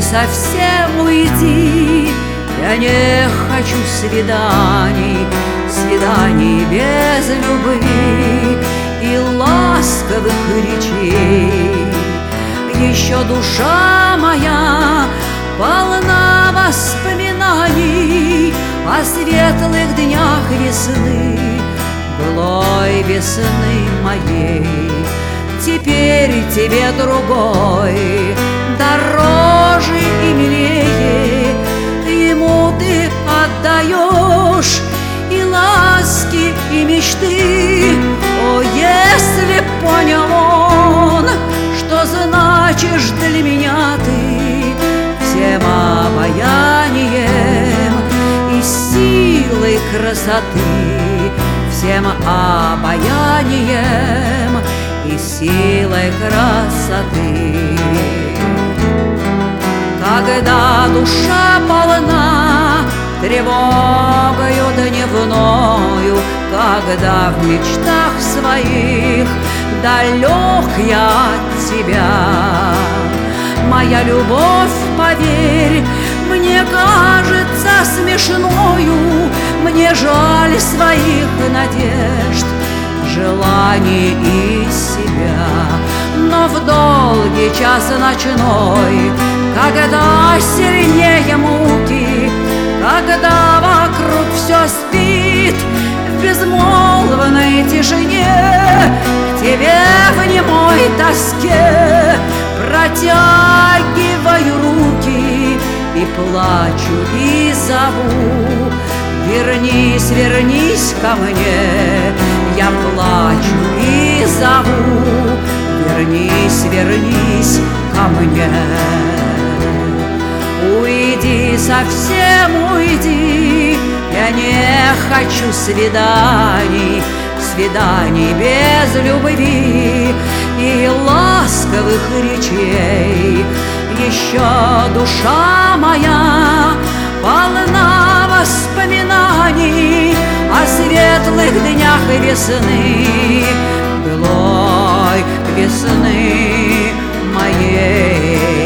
совсем уйди. Я не хочу свиданий, свиданий без любви и ласковых речей. Еще душа моя полна воспоминаний о светлых днях весны, былой весны моей. Теперь тебе другой дороже и милее, ему ты отдаешь и ласки, и мечты. О, если б понял он, что значишь для меня ты, всем обаянием и силой красоты, всем обаянием и силой красоты. Когда душа полна тревогою дневною, когда в мечтах своих далек я от тебя, моя любовь, поверь, мне кажется смешною, мне жаль своих надежд, желаний и себя. Но в долгий час ночной, когда сильнее муки, когда вокруг все спит, в безмолвной тишине к тебе в немой тоске протягиваю руки и плачу, и зову: вернись, вернись ко мне. Я плачу и зову: вернись, вернись ко мне. Уйди, совсем уйди, я не хочу свиданий, свиданий без любви и ласковых речей. Еще душа моя полна воспоминаний о светлых днях весны, былой весны моей.